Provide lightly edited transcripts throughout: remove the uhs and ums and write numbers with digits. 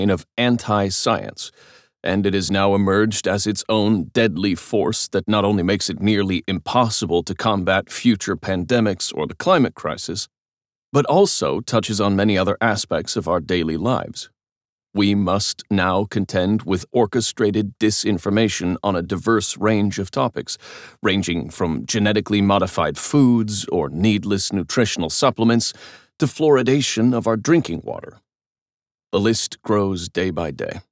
of anti-science, and it has now emerged as its own deadly force that not only makes it nearly impossible to combat future pandemics or the climate crisis, but also touches on many other aspects of our daily lives. We must now contend with orchestrated disinformation on a diverse range of topics, ranging from genetically modified foods or needless nutritional supplements to fluoridation of our drinking water. The list grows day by day.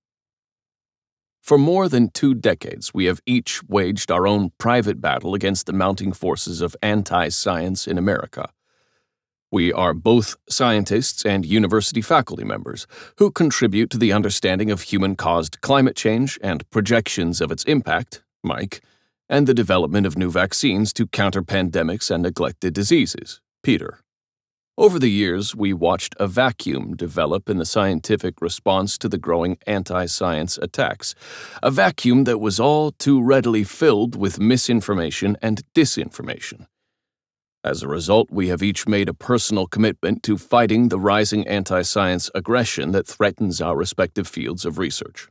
For more than 2 decades, we have each waged our own private battle against the mounting forces of anti-science in America. We are both scientists and university faculty members who contribute to the understanding of human-caused climate change and projections of its impact, Mike, and the development of new vaccines to counter pandemics and neglected diseases, Peter. Over the years, we watched a vacuum develop in the scientific response to the growing anti-science attacks, a vacuum that was all too readily filled with misinformation and disinformation. As a result, we have each made a personal commitment to fighting the rising anti-science aggression that threatens our respective fields of research.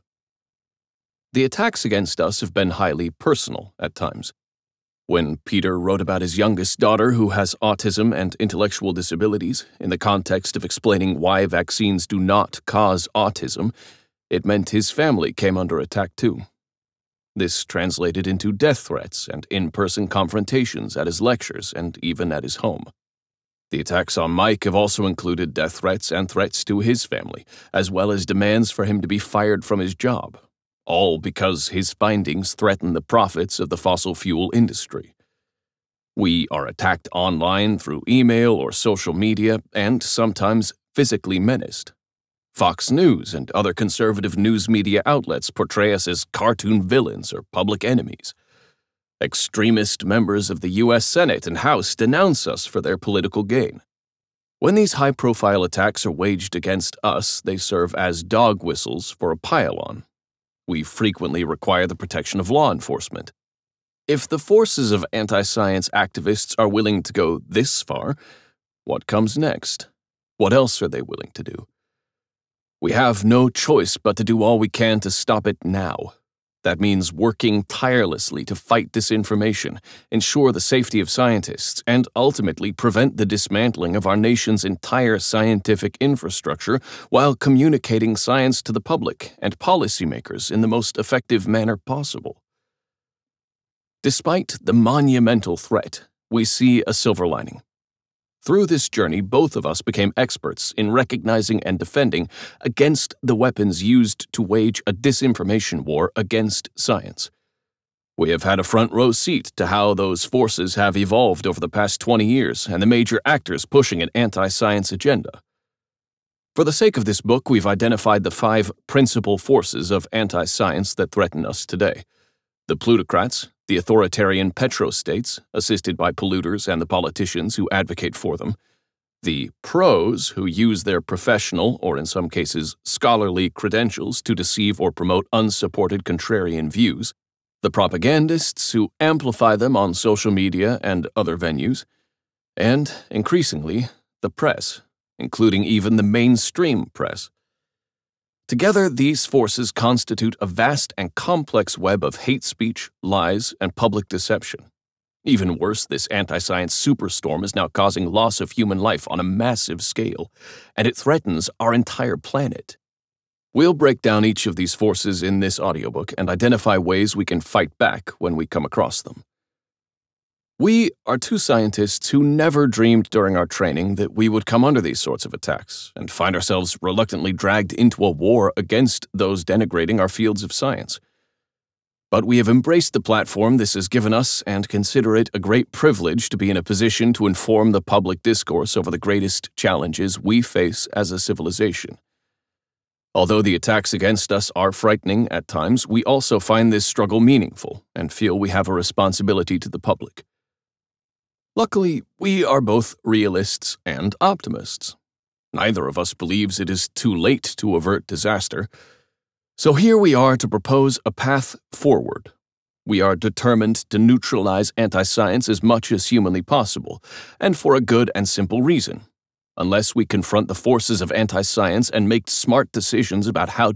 The attacks against us have been highly personal at times. When Peter wrote about his youngest daughter who has autism and intellectual disabilities in the context of explaining why vaccines do not cause autism, it meant his family came under attack too. This translated into death threats and in-person confrontations at his lectures and even at his home. The attacks on Mike have also included death threats and threats to his family, as well as demands for him to be fired from his job, all because his findings threaten the profits of the fossil fuel industry. We are attacked online through email or social media and sometimes physically menaced. Fox News and other conservative news media outlets portray us as cartoon villains or public enemies. Extremist members of the U.S. Senate and House denounce us for their political gain. When these high-profile attacks are waged against us, they serve as dog whistles for a pile-on. We frequently require the protection of law enforcement. If the forces of anti-science activists are willing to go this far, what comes next? What else are they willing to do? We have no choice but to do all we can to stop it now. That means working tirelessly to fight disinformation, ensure the safety of scientists, and ultimately prevent the dismantling of our nation's entire scientific infrastructure while communicating science to the public and policymakers in the most effective manner possible. Despite the monumental threat, we see a silver lining. Through this journey, both of us became experts in recognizing and defending against the weapons used to wage a disinformation war against science. We have had a front-row seat to how those forces have evolved over the past 20 years and the major actors pushing an anti-science agenda. For the sake of this book, we've identified the 5 principal forces of anti-science that threaten us today: the plutocrats, the authoritarian petrostates, assisted by polluters and the politicians who advocate for them, the pros who use their professional, or in some cases scholarly, credentials to deceive or promote unsupported contrarian views, the propagandists who amplify them on social media and other venues, and, increasingly, the press, including even the mainstream press. Together, these forces constitute a vast and complex web of hate speech, lies, and public deception. Even worse, this anti-science superstorm is now causing loss of human life on a massive scale, and it threatens our entire planet. We'll break down each of these forces in this audiobook and identify ways we can fight back when we come across them. We are 2 scientists who never dreamed during our training that we would come under these sorts of attacks and find ourselves reluctantly dragged into a war against those denigrating our fields of science. But we have embraced the platform this has given us and consider it a great privilege to be in a position to inform the public discourse over the greatest challenges we face as a civilization. Although the attacks against us are frightening at times, we also find this struggle meaningful and feel we have a responsibility to the public. Luckily, we are both realists and optimists. Neither of us believes it is too late to avert disaster. So here we are to propose a path forward. We are determined to neutralize anti-science as much as humanly possible, and for a good and simple reason. Unless we confront the forces of anti-science and make smart decisions about how